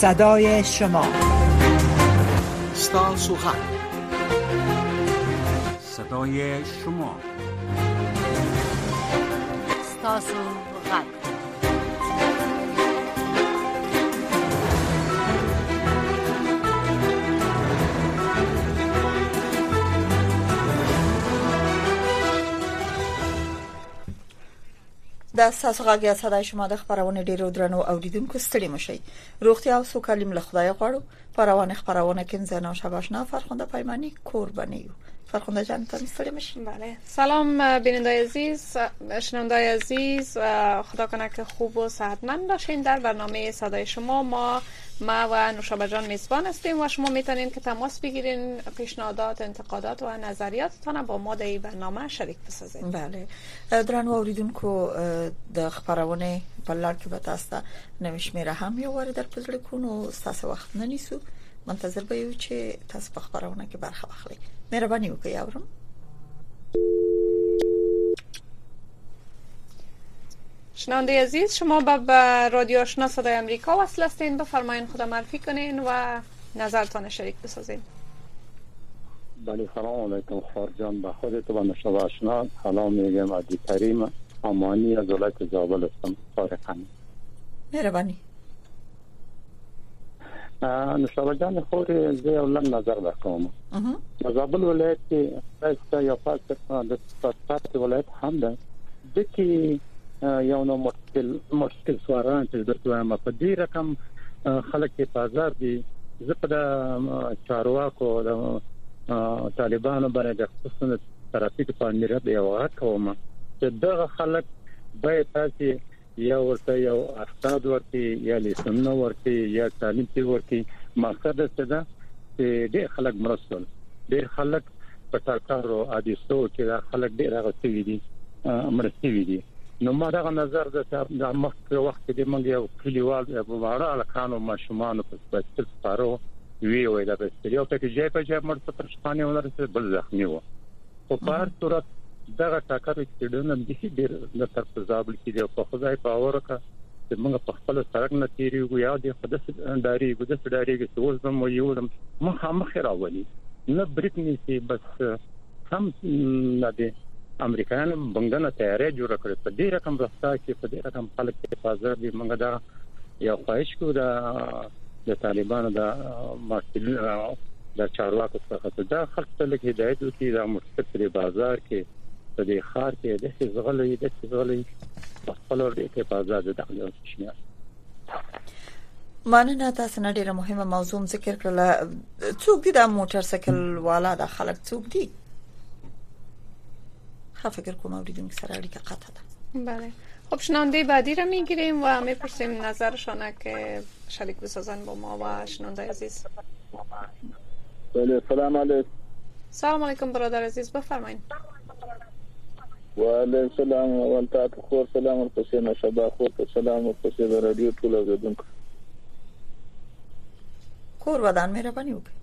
صدای شما. ستاسو غږ، صدای شما. ستاسو غږ. د ستاسو غږ یا صدای شما د خبرونه ډیرو درنو اوریدونکو ستړي مشي. روغتیا او سوکالیم له خدای غواړو. خبرونه کې زنا شباشنا فرخنده پیمانی قربانیو. فرخنده جان تان ستړي مشي. بله. سلام بیننده عزیز، شنونده عزیز، خدا کنه که خوب و صحتمند باشین. در برنامه صدای شما ما و نوشابه جان میزبان هستیم و شما میتونین که تماس بگیرین، پیشنهادات، انتقادات و نظریاتتان با ما در این برنامه شریک بسازین. بله. درنو اوریدونکو د خبرونه په لړ کې به تاسو ته نوې شمیره هم یو ور در پزړه کو نو تاسو وخت نه نیسو، منتظر به یو چې تاسو په خبرونه کې برخه واخلئ. مهرباني وکړئ اورم. شنونده عزیز، شما به رادیو آشنا صدای امریکا وصل هستین. بفرمایین خدا معرفی کنین و نظرتان شریک بسازین. بله، سلام علیکم خارجان، به خودت و نوشابه آشنا سلام میگم. عادی کریم امانی از ولایت زابل هستم. خارقان مهربانی. نوشابه جان خور زه ولن نظر وکوم. زابل ولایت کې یا د پاکستان ولایت هم ده دکی یو نو مشکل سواران چې د دوامه په دې رقم خلک په بازار دي. زه په چارواکو د طالبانو باندې د خصوصا ترافیک په اړه د یو کومه چې دغه خلک به تاسو یو استاد ورته یا لیسن ورته یا تعلیم ورته مقصد څه ده چې د خلک مرسل ډېر خلک په ترکارو عادي سو چې د خلک ډېر غوښتي دي مرستي دي. نو ما دا نظر د مخکې وخت کې موږ یو کلیوال په واره الکانو ماشومان په سپیشل سپارو وی دا په یو ته کې په ځای مرته پر شپانه ولرسه بل زخمی و. په هر صورت دا ټاکر چې دنه د ډیر د طرف زابل کې دی په خدای باور کا چې موږ په خپل سرک نه تیریږو یا د خدای داري کې څه وزم یو مخ راولي نه بریټنی سي بس هم نه دي امریکایانو بنګنه تیارې جوړ کړې په دې رقم راستا کې په دې رقم خلک په بازار دی. موږ دا یو خواهش کوو د طالبانو د مسؤلین د چارواکو څخه دا خلک ته لکه هدایت وکړي د مستقل بازار کې په دې خار کې د زغلې په خپل ورته کې بازار د داخله شنه. مننه. تاسو نه ډیره مهمه موضوع ذکر کړل. څوک دي د موټر سایکل والا د خلک څوک دي؟ فکر کوم اوریدونکو سره اړیکه قطع ده. بله. خب شنونده بعدی را میگیریم و میپرسیم نظرشان که شریک بسازن با ما و شنونده عزیز. بله، سلام علیکم. سلام علیکم برادر عزیز، بفرمایید. و علیکم السلام و انتات خور سلام ورپسې نشبا خور سلام ورپسې د رادیو ټول اوریدونکو. کور ودان مهرباني وکړئ.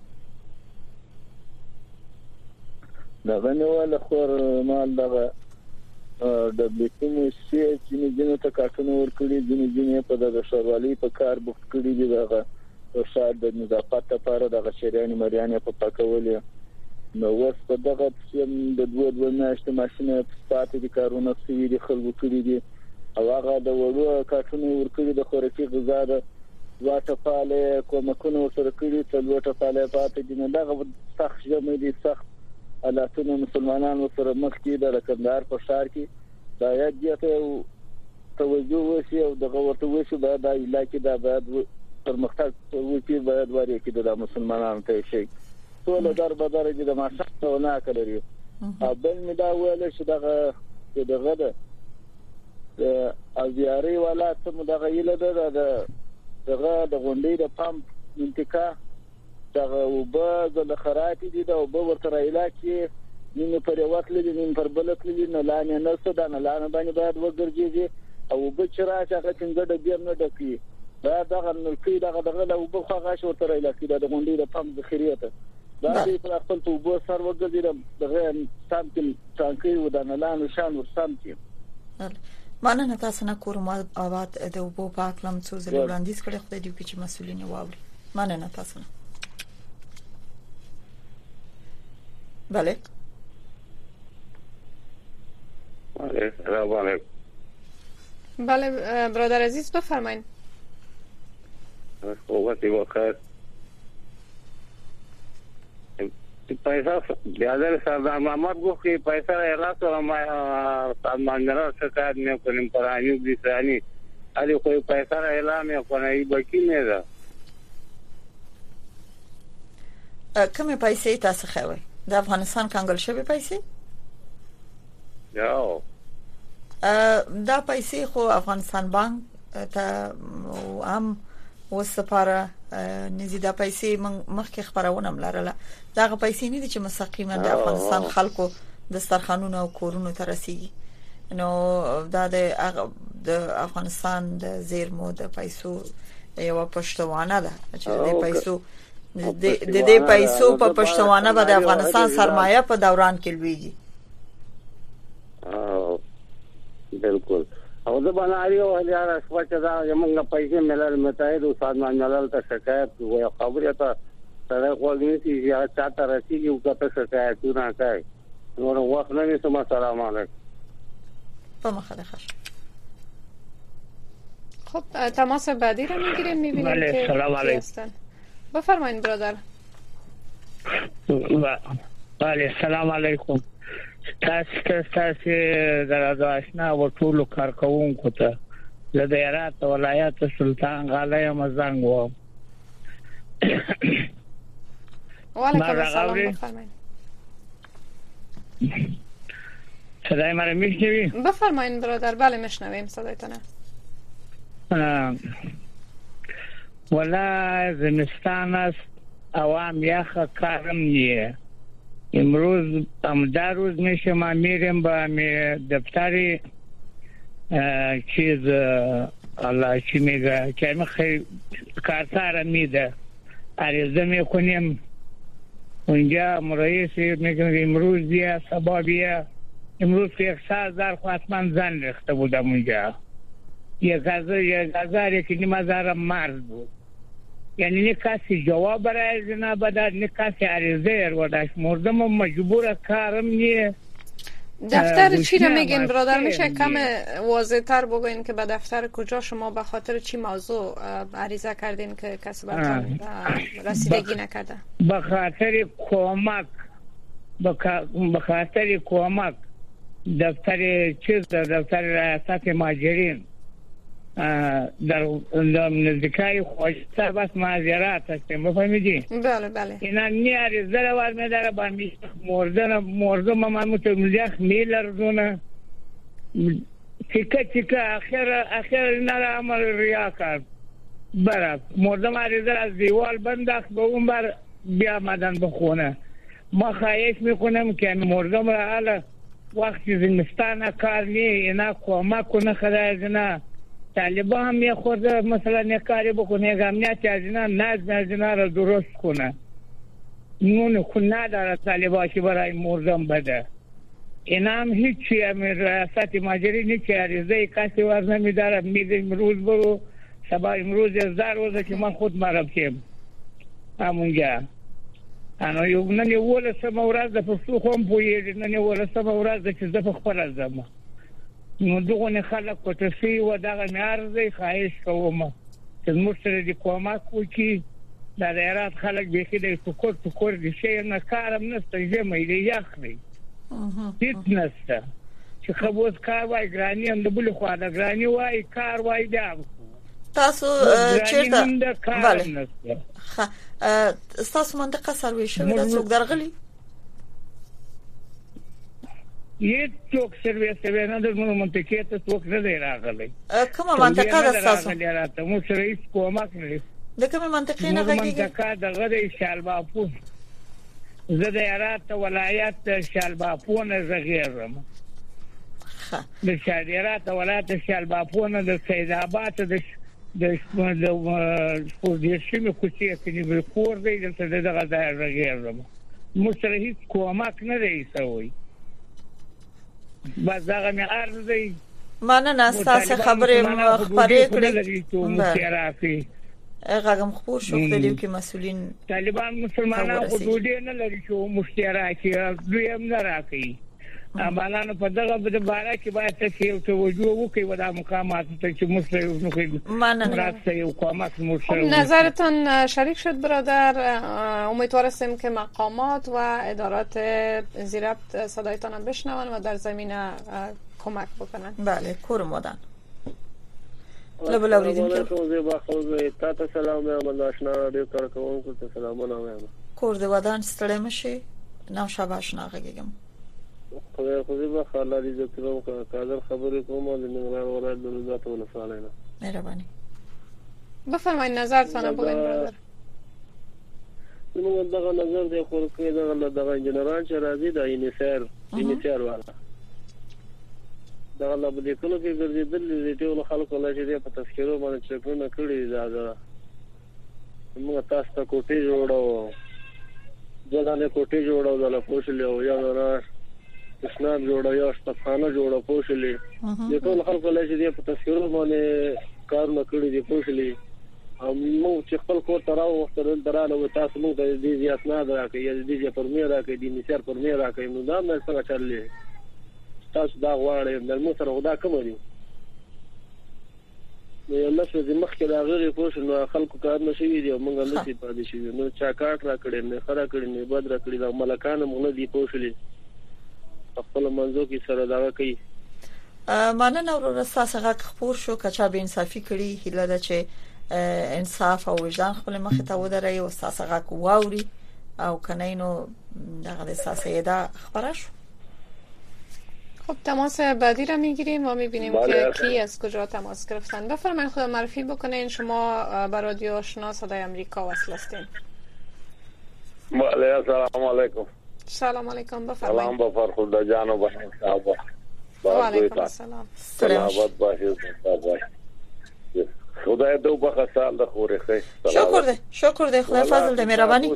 دا غنیواله خور مال دغه د بلیکینو سی چې جنو ته کارتونه ورکړي جنې په دغه شوروالي په کار بوخت کړي دي. دغه شاید د نظافت لپاره دغه شریانې مریانې په پاکولې نو وس په دغه د دوه میاشتې ماشینه پاتې دي کارونه سوي دي خلکو کړي دي او هغه د وړو کارتونه ورکړي د خوراکي غذا د واټه پاله کومکونه سره کړي څل واټه پاله پاتې دي. نه دغه سخت ژمه دي سخت حالاتونه مسلمانانو سره مخ کې د کندهار په ښار کې دا یادته توجه وشي او دغه ورته وشي دا د علاقې دا باید پرمختګ وکړي باید وری کې د مسلمانانو ته شي ټول در بدر دي د ماشاء نه کړی او بل می دا ویل چې دغه ده او زیاري ولا ته دغه یله ده دغه د غونډې د پمپ منطقه دغه وبا د خراتي دي دا وبا ورته علاقې نیم پر وخت لري نیم پر بل کلی نه لانه نه څه نه لانه باندې باید وګرځي او بچرا چې هغه څنګه د بیر نه ډکی دا دغه نلکی دغه له وبا خو غاښ ورته علاقې د غونډې د پمپ ذخیره دا دې په خپل په وبا سر وګرځي دغه سامتل ټانکي و د نه لانه شان ور سامتي. مننه تاسو نه کوم آباد د وبو پاک لم څو ځله وړاندیز کړی خو د دې کې مسولین واوري مننه تاسو نه بله سلام علیکم. بله برادر عزیز بفرمایید. وقتی بخیر. پیسا بیادر سردار محمد گفت که پیسا را اعلاس و ما سازمان جنرال شکایت میکنیم پرانی بیسانی علی کوئی پیسا را اعلام میکنه ای بکی نیده کومه پیسې تاسو خوي د افغانستان کانګل شوی پیسې یاو دا پیسې خو افغانستان بانک ته هم وسپاره نزيدا پیسې مخکې خبرونه ملرله دا پیسې نه دي چې مستقیما د افغانستان خلکو دسترخوانونو او کورونو ته رسیږي نو دا د افغانستان د زیرمو د پیسو یو پښتوانه ده چې د پیسو د دې پیسو په پښتوانه به د افغانستان سرمایه په دوران کې لويږي بالکل او د بناریو هلیار اسپاچ دا یمنګ پیسې ملل متحد او سازمان ملل ته شکایت وي خبره ته سره کولی چې یا چاته رسیږي او کته شکایتونه کوي نور وخت نه سم سلام علیکم په مخه خوش خب تماس بعدی رو میگیریم میبینیم که سلام علیکم بفرمایید برادر. بله سلام علیکم. تاسو در آشنا و ټول کارکونکو ته د هرات ولایت سلطان غالۍ مزنګ و وعلیکم السلام بفرمایید. صدای من میشنوی؟ بفرمایید برادر. بله میشنویم صدایتونه. ولا زمستان است عوام یخ کارم نیه امروز در روز میشه ما میریم با دفتری چیز الله چی میگه که میخوای کارتار میده عریضه میکنیم اونجا رئیس میگه امروز بیا سبا بیا امروز که 100,000 حتما زن ریخته بودم اونجا یه گازاری که نیم هزار مرد بود یعنی نه کسی جواب برای زنا بداد نه کسی عریضه اروادش مردم مجبور کارم نیه. دفتر چی رو میگین برادر؟ میشه کم واضح تر بگوین که به دفتر کجا شما به خاطر چی موضوع عریضه کردین که کسی براتون رسیدگی نکرده؟ به خاطر کمک دفتر چیز دفتر ریاست مهاجرین در نزدیکای خوشتر بس معذرت هستیم بفهمیدی؟ بله بله اینا نیاری زره وار میداره با مردم من متمزیخ میلردونه چیکه اخیر اینا را عمل ریا کرد برد مردم عریضه از دیوال بندخت به اون بر بیا مدن بخونه ما خواهش میکنم که مردم را حالا وقتی زمستان کار نی اینا کمک کنه خدای جنا طالبان هم یه خورده مثلا نکاری بکنه امنیت ازینا نزدینا رو درست کنه نون خون نداره طالباشی برای مردم بده اینا هم هیچی ریاست مهاجرین هیچی عریضه کسی ور نمیداره میگه امروز برو سبا امروز 1000 روزه که من خود مربتیم همونجا انا یو نن یو ولسمه ورځ د پښتو قوم پوهیږي نن یو ولسمه ورځ د چې د خپل ځم نو دغه خلک کوټسي و دغه معرض خواهش کوم چې موږ سره د کومک وکړي د هرات خلک به کې د ټکور دي شي نه کارم نشته جمعي دی یخني هیڅ نشته چې خبوز کار وای ګرانی هم د بل خو دا ګرانی وای کار وای دا تاسو چیرته بله تاسو منطقه سروي شوی د څوک درغلي یې څوک سروي شوی نه د منطقه ته څوک نه دی راغلی کومه منطقه ده تاسو مو سره هیڅ کومک نه د کومه منطقه نه غږیږي منطقه دغه د شالباپور زه د هرات ولایت شالباپور نه زغیرم د هرات ولایت شالباپور د سید آباد د پوزیشن کوڅې کې نیول کور دی د دغه ځای راغیرم مو سره هیڅ کومک نه دی سوی بس دغه مې عرض دی مننه تاسو خبرې خبرې کړې مشترکي هغه خبر شو خدای کې مسولین طالبان مسلمانانو حدود نه لري چې مشترکي دوی هم نه راکې امانانو په دغه باره کې باید تاسو توجه وکړئ و د مقامات ته چې مسلمانانو کې مراسته یو قامت مشترک. نظرتان شریک شد برادر. امیدوار هستیم که مقامات و ادارات زیربط صدایتان هم بشنون و در زمینه کمک بکنن. بله کورم ودان لبل اوریدیم که تا سلام محمد آشنا رادیو کارکوونکو ته سلامونه وایم. کور د ودان ستړی مشي نو شابه آشنا غږیږم. خو به خلل دې کوم کاذر خبرې کوم د ننګرهار ولایت د نوزات ولسوالۍ نه. مهرباني. بفرمایئ نظرتان بگوین برادر. نو دغه نظر دی خو کې دغه انجنیران چې راځي د اینیسیر والا دغه لا بده کولو کې ګرځیدل دي ټول خلکو لا چې په تذکرو باندې چکرونه کړی دا موږ تاسو ته کوټې جوړو ځلانه کوټې جوړو د پوښلې یا نه اسناد جوړو یا شپخانه جوړو پوښلې د ټول خلکو لا چې په تذکرو باندې کارونه کړی دي پوښلې موږ چې خپل کور ته راو وخت دراله تاسو موږ د دې اسناد راکې یا د دې پرمیر راکې د نثر پرمیر راکې نو دا مې څنګه چللې تاسو دا غواړئ د مو سره غدا کوم دي نو الله څه دې مخکې دا غوړي پوښ نو خلکو کار نشي دی موږ نه سي پاتې شي نو چا کاټ را کړی نه خره کړی نه بد را کړی دا ملکان موږ نه دی پوښلې خپل منځو کې سره دا کوي مننه ورو رساسه خبر شو کچا به انصافي کړي هله ده چې انصاف او وجدان خپل مخ ته ودرې او ساسه واوري او کنه نو دغه ساسه دا خبره شو. خب تماس بعدی را میگیریم و میبینیم که کی از کجا تماس گرفتن. بفرمایید خود معرفی بکنین. شما با رادیو آشنا صدای امریکا وصل هستین. بله سلام علیکم. سلام علیکم بفرمایید. سلام با فرخنده جان و بهن صاحب. و علیکم السلام. سلامت باشید صاحب. خدای دو بخ سال د خوري خې. شکر دې خدای فضل دې مهرباني.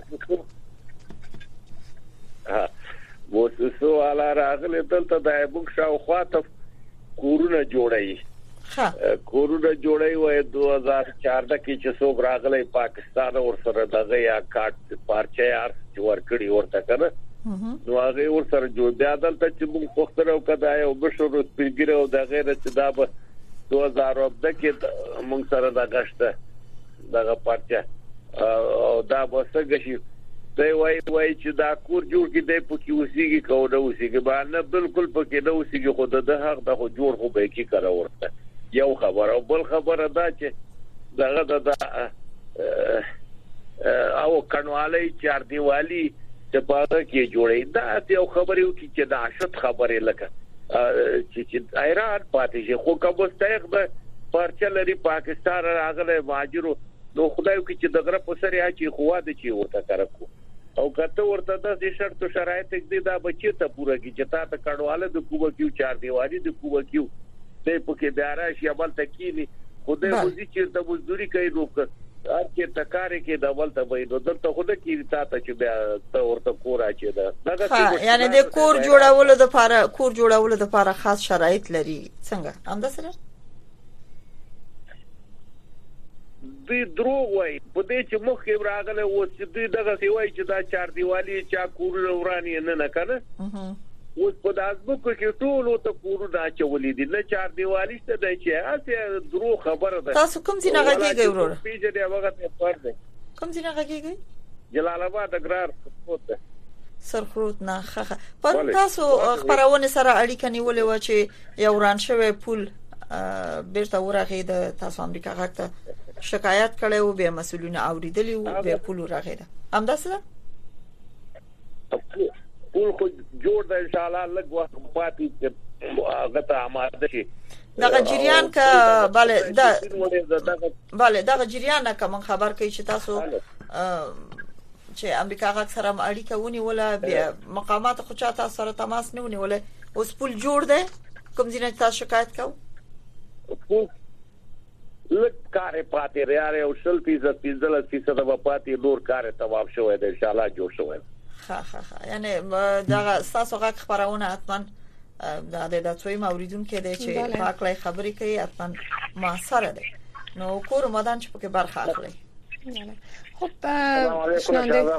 وسو علا راغله دلته د بوک شاو خاطف کورونه جوړای کورونه جوړای وای 2014 کې چې څو راغله پاکستان اور سره دغه یا کاټ پارچه یار جوړ کړی ورته کنه نو هغه ور سره جوړ بیا دلته چې موږ پختره وکړای او بشو سپیګره او دغه چې دا به 2010 کې موږ سره دا غشته دغه پارچه او دا وسګه شي دی وای چې دا کور جوړ کې دی په کې اوسېږي کوو اوسېږي باندې بالکل په کې نو اوسېږي خو د حق د جوړ خو به کې کړه ورته یو خبر او بل خبره دا چې دغه د او کنوالي چار دیوالي چې پاره کې جوړې دا یو خبر یو چې دا شت خبره لکه چې ایران پاتې شي خو کومستایق به پرچه لري پاکستان راغله ماجرو نو خدای کو چې دغه په سره اچي خو د چی وته کرکو او کته ورته د شرط شرایط دې دا بچی ته پوره کی چې تا ته کډواله د کوبه کیو چار دیوالي د کوبه کیو دې په کې بیاره شي بل تکینی خدای وځي چې د مزدوري کوي روک هر کې تکارې کې د ول ته وای نو دلته خدای کې تا ته چې بیا ته ورته کور اچي دا یعنی د کور جوړولو د لپاره خاص شرایط لري څنګه همدا سره دوی دروغ وای په دې چې مخکې راغله و چې دوی دغه سیوای چې دا چار دیوالي چا کور ورانی نه کنه اوس په داسبو کې ټول او ته کور دا چولې دي نه چار دیوالي څه دی چې اسه دروغ خبره ده تاسو کوم ځای نه غږیږئ ورور پیجه دی هغه ته پرده کوم ځای نه غږیږئ جلال آباد اګرار سرخروت سرخروت نه خخه پر تاسو خبرونه سره اړیکه نیولې و چې یو وران شوی پول بیرته ورغې د تاسو امریکا غاکته شکایت کړي او به مسؤلین اوریدلی او به پول راغې ده همداسه پول خو جوړ ده ان شاء الله لږ وخت پاتې هغه ته آماده شي دغه جریان کا bale دغه جریان کا من خبر کوي چې تاسو چې امریکا غاک سره اړیکه ونی ولا به مقامات خو چاته سره تماس نه ونی ولا اوس پول جوړ ده کوم ځینې تاسو شکایت کوو لک کار پاتې ریاره او 30% د پاتې نور کار تواب شوی دی ان شاء الله جوړ شوی ها یعنی دا تاسو غاک خبرونه حتما د څوی موریدونکو دی چې پاکلای خبرې کوي حتما ما سره ده نو کور مدان چې پکې برخه اخلي. خب شنونده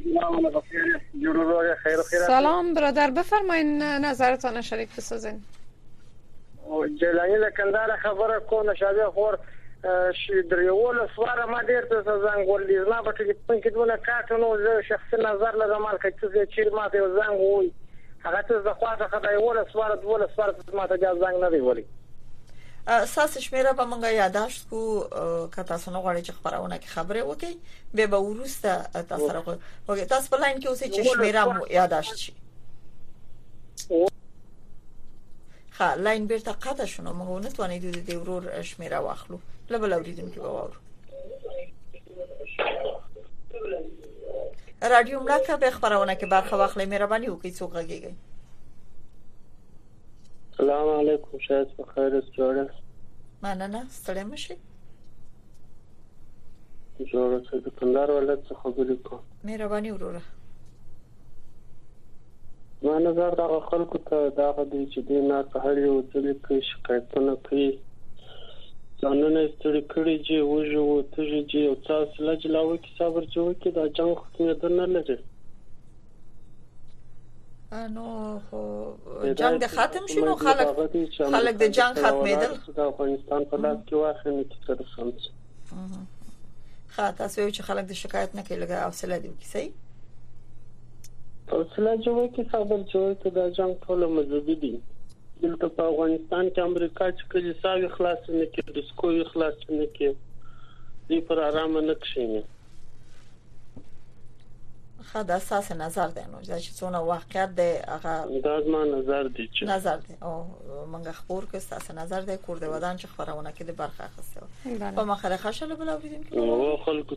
سلام برادر، بفرمایید نظرتان شریک بسازین. جلانی لکندار خبره کو نشاده خور دریول سواره ما ډیر ته زنګ ورلې ما په کې دونه کاټونو زه شخصي نظر لرم چې چیر ما ته زنګ وای هغه ته زه خواته خدای وله سواره ما ته زنګ نه دی ولی اساس شمیره به مونږه یاداشت کو کته سونه غواړي چې خبرونه کې خبره وکي به به ورسته تاسو سره وګورئ تاسو په لاین کې اوسئ چې شمیره مو یاداشت شي. ها لاین بیرته قطع شونه موږ نه توانیدو د ورور شمیره واخلو لبل اوریدونکو به وورو. رادیو ملکه به خبرونه کې برخه واخلې مهرباني وکړئ څوک غږیږي. السلام علیکم شاید په خیر است جوړه مننه ستړی مشي جوړه څه د کندهار ولایت څخه خبرې کوم. مهرباني وروره. ما نظر دا خلکو ته دا غوډي چې د نه هر یو ځل کې شکایتونه کوي ځانونه ستړي کړي چې وژو ته چې او تاسو لجلاوي کې صبر جوړ کې دا جنگ ختمه نه لري. نو جنگ د ختم شنو خلک د جنگ ختمېدل د افغانستان په لاس کې واخلي چې تر سمڅ تاسو چې خلک د شکایت نه کوي لګا حوصله دی کی صحیح حوصله جوړ کې صبر جوړ ته د جنگ ټول مذهبي دي. دلته په افغانستان کې امریکا چې کلیساوي خلاص نه کړي ډیسکو خلاص نه کړي دې پر آرام نه کښیني. خدا اساس نظر دی نو چې څونه واقعیت دی هغه دا زما نظر دی چې نظر دی او منګه خبر کې اساس نظر دی کور دی ودان چې خبرونه کې د برخه اخیسته په مخه خشله بل اوریدونکو او خلکو.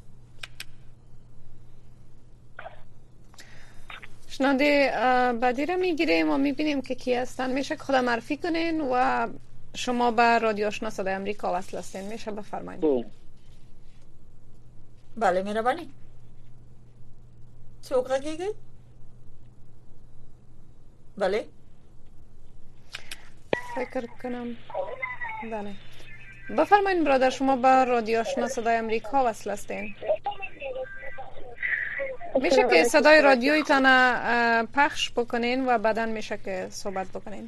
شنونده بعدی را میگیریم و میبینیم که کی هستن. میشه که خدا معرفی کنین و شما به رادیو آشنا صدای امریکا وصل هستین. میشه بفرمایید. بله مهربانی. څوک راګیږي؟ بله فکر کنم بله بفرمایید برادر شما به رادیو آشنا صدای امریکا وصل هستین. میشه که صدای رادیویتان پخش بکنین و بعداً میشه که صحبت بکنین.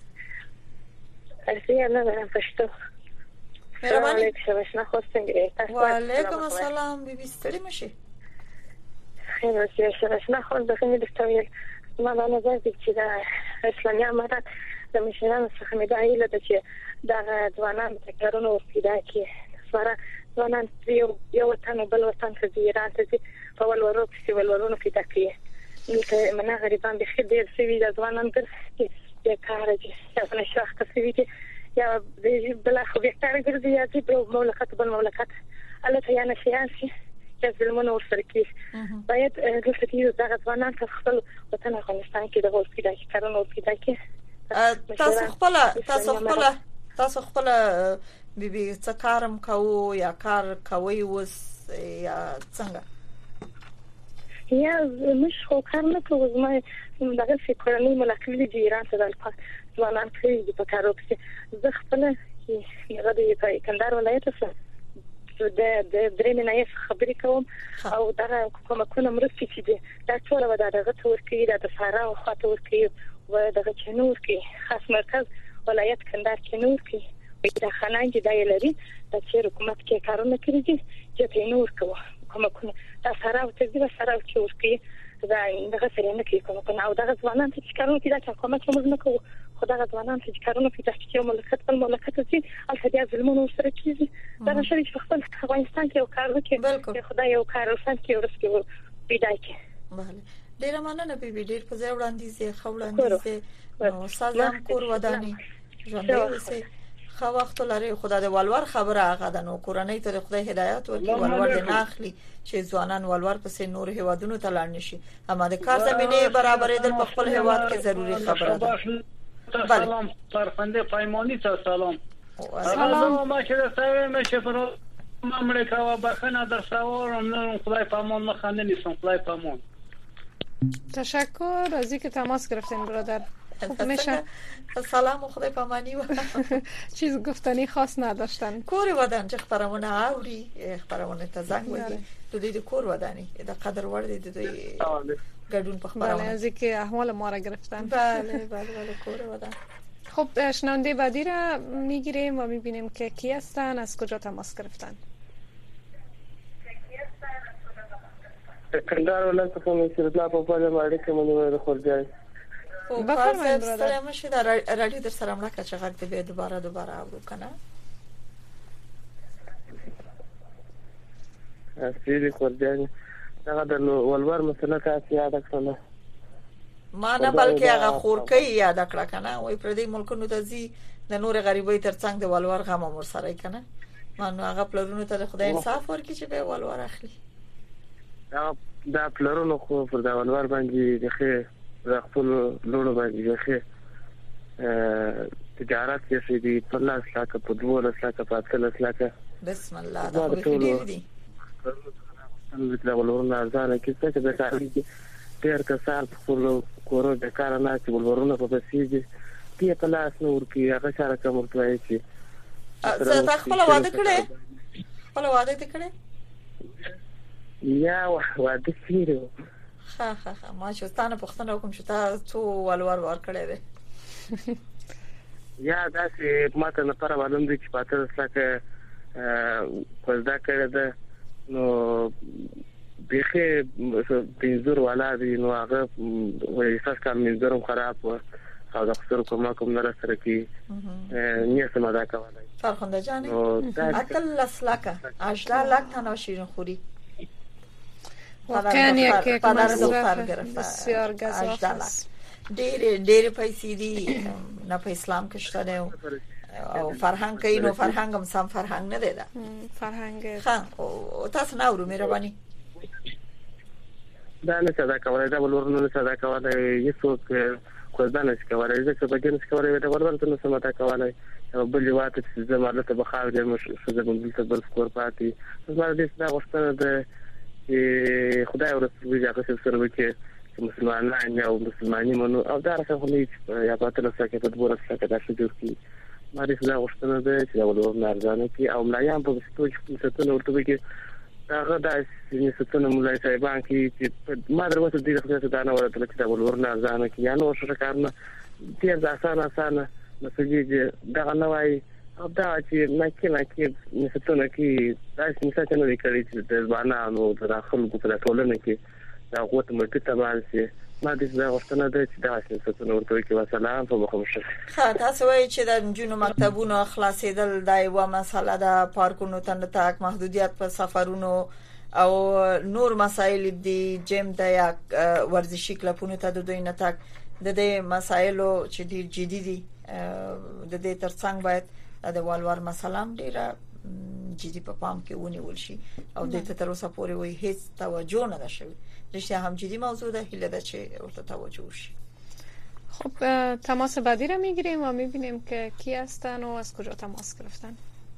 البته ندارم پشتو. مهربانی. و علیکم السلام بیبی ستړي مشي. خیر اوسې شرشنه خو د خنې د تویل ما نه نظر دي چې د اسلامي امارات د مشرانو څخه مې دا ایله د چې دا ځوانان د کارونو پیدا کې سره ځوانان یو وطن بل وطن ته ایران ته په ولورو کې ولورونو کې تکي نو منه غریبان به خدای سوي د ځوانان کې د کار دي چې نه شخص سوي دي یا بل خو به کار ګرځي یا چې په مملکت بل مملکت البته یا نه سیاسي چې زلمونه ورسره کې باید د فکر د ځوانان خپل وطن افغانستان کې د ورسې د کارونو پیدا کې تاسو خپل بیبي څه کارم کوو یا کار کوي وس یا څنګه یا مش خو کار نه کوو ما دغه فکرنی ملکلي د ایران ته د ځوانان کې په کارو کې زه خپل هغه د کندهار ولایت څخه د درې نه خبرې کوم او دا کومه مرستې چې دا ټول و دغه تور کې د سارا او خاطر کې و دغه چنور کې خاص مرکز ولایت کندهار کې نور کې دا خنان چې دای لري چې حکومت کې کارونه کړی دي چې نور کومه دا سارا او تدبیر سارا او چې دا دغه سره نه کوي کومه او دغه ځوانان چې کارونه کوي دا حکومت موږ نه کوو خدای غوانان چې کارونه کوي چې مملکت په مملکت کې الته د ظلمونو سره کیږي دا نشي چې خپل افغانستان کې یو کار وکړي خدای یو کار وسان کې ورسکه پیدا کړي. بله ډیر مننه بیبي ډیر په ځای وړاندیز خوړاندیز نو سلام کور ودانی ژوند دې خو وخت لري خدای د ولور خبره هغه د نو کورنۍ ته خدای هدایت ورکړي ولور د ناخلي چې ځوانان ولور پسې نور هیوادونو ته لاړ نشي اما د کار زمينه برابرې د خپل هیواد کې ضروری خبره ده. سلام فرخنده پیمانی تا سلام ما که رسوه میشه فرو مملکه و بخنه در سوارم خدای پامان مخنده نیستم خدای پامان. تشکر از اینکه تماس گرفتین برادر. میشه سلام و خدای پامانی و چیز گفتنی خاص نداشتن. کور ودان چې خبرونه اوري خبرونه ته زنګ وایي د دې کور ودانی د قدر ور دي د ګډون په خبرونه بله از اینکه احوال ما را گرفتن. بله کور ودان. خب شنونده بعدی را میگیریم و میبینیم که کی هستن، از کجا تماس گرفتن. کندهار ولایت څخه مسعود الله په پاله باندې کومه خورځای. بفرمایید سلام شه در رادیو در سلام راکړه چې غږ دې دوباره اورو کنه. اصلي خورځای دا د ولور مسله تاسو یاد کړئ. ما نه بلکې هغه خورکې یاد کړه کنه، وای پر دې ملکونو ته زی د نور غریبۍ ترڅنګ د ولور غم مور سره کنه. ما نو هغه پلرونو ته خدای انصاف ورکړي چې به ولور اخلي. دا پلرونو خو پر دا ولور باندې دغه خپل لونو باندې دغه تجارت کې شي دي په لاس لاکه په 12 لاکه په 13 لاکه. بسم الله دا خو دې دي. د ولورونو ارزانه کې څه د کاري ډیر کسان خپل کورو د کار نه چې ولورونه په بسیږي tie په لاس نور کې هغه سره کوم ورته چې څه خپل واده کړې خپل واده کړې یا واده کړو. ها ما چې ستانه پښتنه کوم چې تاسو ولور کړې ده یا دا چې ماته نه پر معلوم دي چې پاتره سکه پردا کړه ده نو بخې بنزور ولا دي نو هغه وې اساس کار منظرم خراب و او د خسر کوم نه سره کې نه سم ادا کولای. فرخنده جان اکل لسلکه 18 لک تنها شیرین خوری واقعا یک مصرف بسیار گزاف است. ډېر پیسې دي نه په اسلام کې شته او فرهنګ کې نو فرهنګ هم سم فرهنګ نه دی دا فرهنګ ها او تاسو نه ورو مهرباني دا نه صدا کولای دا ولورنو نه صدا کولای یسو کو دا نه کولای ځکه په دې کې کولای دا ورته نه سمته کولای بل واته چې زموږ ته بخار دې مش زموږ ته بل سکور پاتې زما دې دا غوښتنه ده چې خدای ورسره ځکه چې سره وکړي مسلمانان او مسلمانۍ منو او دا راځي یا په تاسو کې په دغه څه کې دا څه جوړ کی ما دې دا غوښتنه ده چې دا ولورنو ارزانه کې او ملایان په ستوج کې ستنه ورته وکړي هغه د سیستم مولای صاحبان کې چې ما دروازه دې خدای ته نه ورته چې دا ولورنو ارزانه کې یا نو شته کارنه ډیر اسانه مسجد دا نه وای او دا چې نه کې نسته کې دا څه نه وکړي چې د ځوانانو د خلکو په ټولنه کې دا غوت ملک تبال سي ما دې دا غوښتنه ده چې دا څه ورته کې وسلام په مخمشه. ها تاسو وایي چې د جنو مکتبونو خلاصېدل دا یو مسله ده، پارکونو ته تک محدودیت په سفرونو او نور مسایل دي جیم د یا ورزشي کلبونو ته د دوی نه تک د دې مسایلو چې ډیر جدي دي د دې ترڅنګ باید د والوار مسلام ډیره جدي په پام کې ونیول شي او د ته تر اوسه پورې وایي هیڅ توجه نه ده شوی. رشته هم جدي موضوع ده، هیله ده چې ورته توجه شي. خب تماس بعدی را میگیریم و میبینیم که کی هستن و از کجا تماس گرفتن.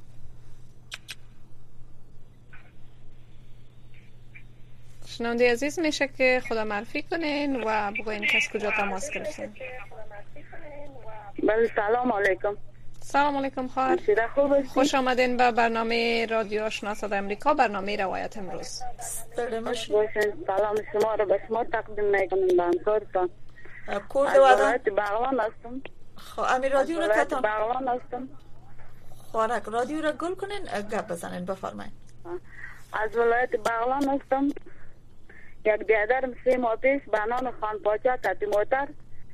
شنونده عزیز میشه که خدا معرفی کنین و بگوین که از کجا تماس گرفتن. بله سلام علیکم. سلام علیکم خواهر، خوش آمدین به برنامه رادیو آشنا صدای امریکا، برنامه روایت امروز. سلام شما را به شما تقدیم میکنم به همکارتان. کورد وادان بغلان هستم. خب امیر رادیو را کتان بغلان هستم. خوارک رادیو را گل کنین گپ بزنین بفرمایید. از ولایت بغلان هستم. یک بیادرم 3 ماه پیش به نام خان پاچا تاتی موتر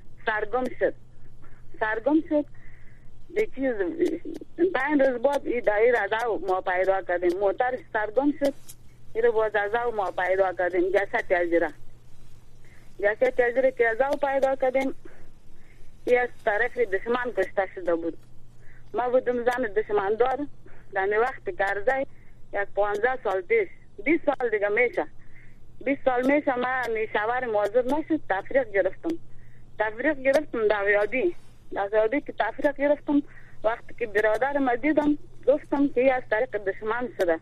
سرگم شد. به چیز 5 روز بعد این دایی را ما پیدا کردیم. موتر سرگم شد. این رو باز از ما پیدا کردیم. جسد تجره که از پیدا کردیم. این از طرف دشمن کشته شده بود. ما بودم زن دشمن دار. در وقت کرده یک 15 سال پیش 20 سال دیگه میشه 20 سال میشه ما نیشاور موضوع نشد. تفریق گرفتم در یادی که تفریق گرفتم. وقتی که برادر ما دیدم گفتم که این از طریق دشمن شده.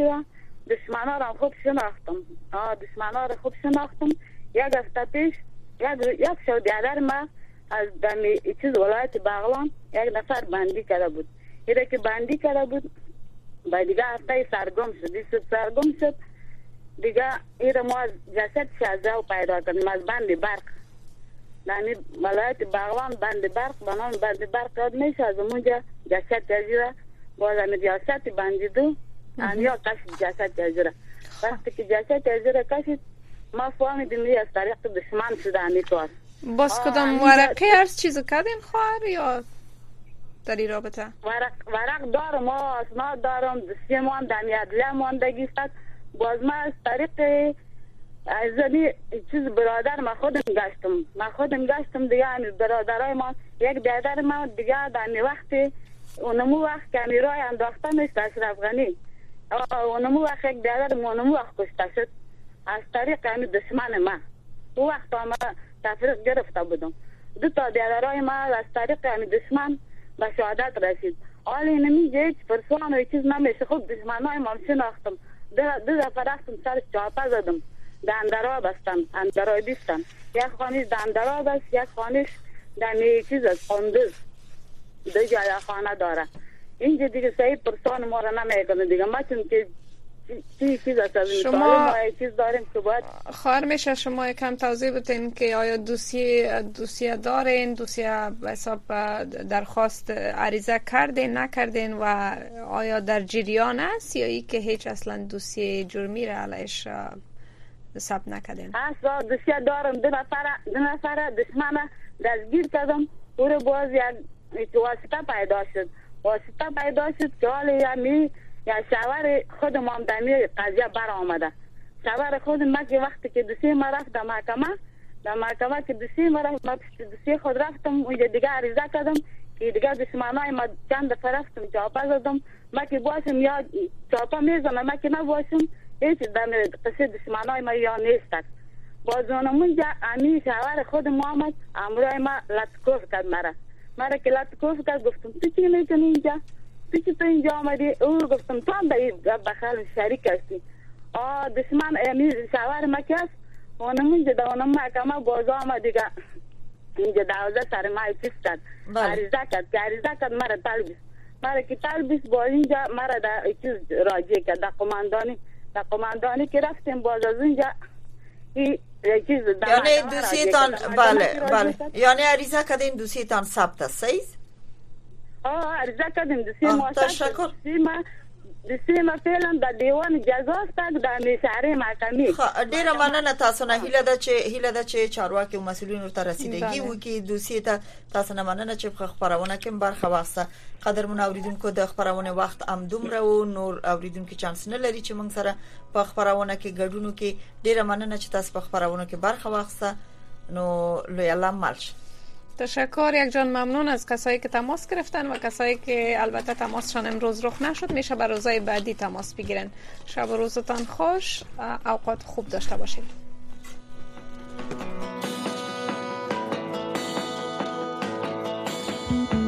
دشمنا را خوب شناختم. یک هفته پیش یک شو دیگر ما از دمی چیز ولایت بغلان یک نفر بندی کرده بود. ایره که بندی کرده بود با دیگه هفته سرگم شد دیگه ایره ما از جسد شازده پیدا کردیم از بند برق. دمی ولایت بغلان بند برق بنام بند برق یاد میشه از اونجا جسد تجیره باز همی جسد بندیدو یا کشید جسد تجیره. وقتی که جسد تجیره کشید ما فهمیدیم از طریق دشمن شده همیتوار. باز کدام ورقی هر چیزو کردین خواهر یا در این رابطه؟ ورق دارم، ما اسناد دارم، دستی من دمی عدلیه ماندگی است. باز ما از طریق از چیز برادر ما خودم گشتم دیگه همی برادرای ما یک برادر ما دیگه دمی وقتی اونمو وقت که همی رای انداخته میست اشرف غنی اونمو وقت یک برادر اونمو وقت کشته شد از طریق همی دشمن ما. او وقت ما تفریق گرفته بودم. دو تا برادرای ما از طریق همی دشمن به شهادت رسید. حالی نمیگه هیچ پرسان و چیز نمیشه. خود دشمنای ما شناختم. دو دفعه رفتم سر چاپه زدم. دندرا بستم، اندرای بیستم. یک خانیش دندرا بست، یک خانیش دمی چیز از قندوز. دو جای خانه داره. اینجا دیگه صحیح پرسان ما را نمیکنه دیگه. ما چون که چیز از شما چیز داریم که باید خواهر میشه شما یکم توضیح بدین که آیا دوسیه دارین، دوسیه به حساب درخواست عریضه کردین نکردین و آیا در جریان است یا ای که هیچ اصلا دوسیه جرمی را علیش ثبت نکردین؟ اصلا دوسیه دارم. دو نفر دشمن دستگیر کردم. او رو باز یک واسطه پیدا شد که حالی یا شوهر خودم هم دمی قضیه بر آمده. شوهر خودم ما که وقتی که دوسیه ما رفت در محکمه که دوسیه ما رفت ما دوسیه خود رفتم اونجا دیگه عریضه کردم که دیگه دشمنای ما چند دفعه رفتم چاپه زدم. ما که باشم یا چاپه میزنم ما که نباشم هیچ دمی قصه دشمنای ما یا نیست. باز اونمونجا امی شوهر خودم آمد امروی ما لطکوف کرد مرا که لطکوف کرد گفتم تو چی میکنی اینجا؟ تو اینجا آمدی؟ او گفتم تو هم بخال شریک هستی. دشمن امیر شوهر ما که هست اونمونجا در اونم محکمه باز آمد دیگه اینجا 12 سر مای چیز کرد عریضه کرد مرا که تلبیس با اینجا مرا در چیز راجع کرد در قماندانی که رفتیم باز از اینجا یعنی دوسیتان بله یعنی عریضه کردین دوسیتان ثبت است صحیح؟ عریضه کردیم دوسیه ما ثبت. دوسیه ما فعلا در دیوان جزا است در میشهره محکمی. ډیره مننه تاسو نه هیله ده چې چارواکي او مسؤلینو ته رسیدګي وکړي دوسیه ته. تاسو نه مننه چې په خبرونه کې برخه واخیسته. قدرمن اوریدونکو د خبرونه وخت ام دومره و نور اوریدونکو چانس نه لري چې موږ سره په خبرونه کې ګډون وکړي. ډیره مننه چې تاسو په خبرونه کې برخه واخیسته. نو لوی الله مالش. تشکر یک جان ممنون از کسایی که تماس گرفتن و کسایی که البته تماسشان امروز رخ نشد میشه به روزهای بعدی تماس بگیرن. شب و روزتان خوش، اوقات خوب داشته باشید.